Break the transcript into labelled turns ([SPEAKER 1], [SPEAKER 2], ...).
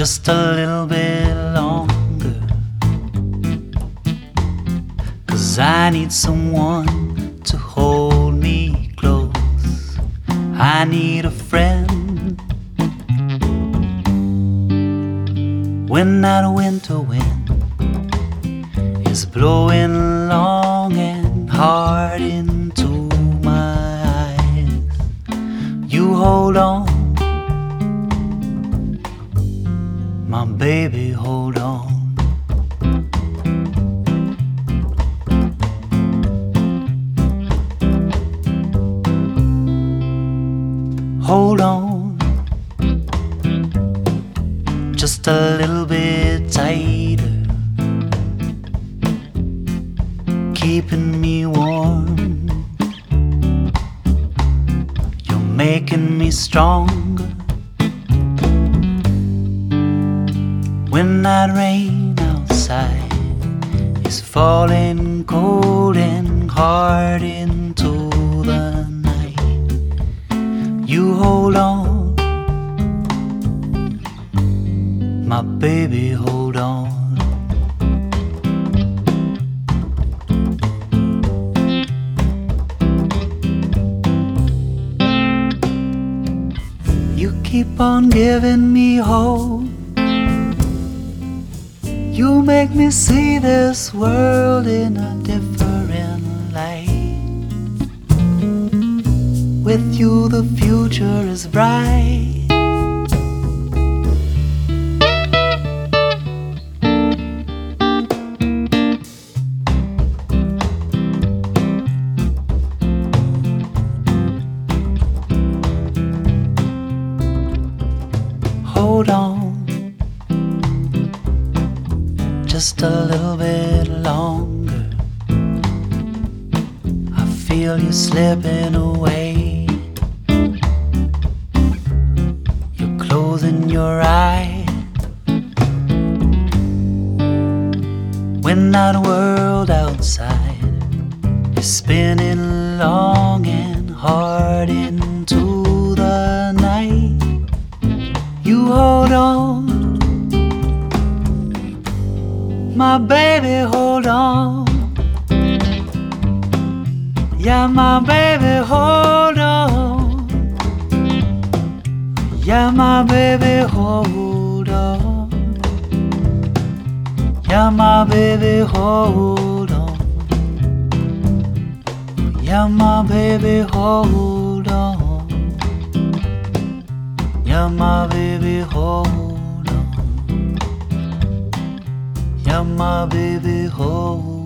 [SPEAKER 1] just a little bit longer, 'cause I need someone to hold me close. I need a friend when that winter wind is blowing long and hard into my eyes. You hold on, my baby, hold on. Hold on, just a little bit tighter, keeping me warm. You're making me stronger. When that rain outside is falling cold and hard into the night, you hold on, my baby, hold on. You keep on giving me hope. You make me see this world in a different light. With you the future is bright. Hold on, just a little bit longer. I feel you slipping away. You're closing your eyes. When that world outside is spinning long and hard into the night, you hold on, my baby, hold on. Yeah, my baby, hold on. Yeah, my baby, hold on. Yeah, my baby, hold on. Yeah, my baby, hold on. Yeah, my baby, hold on. Yeah, my baby, hold on.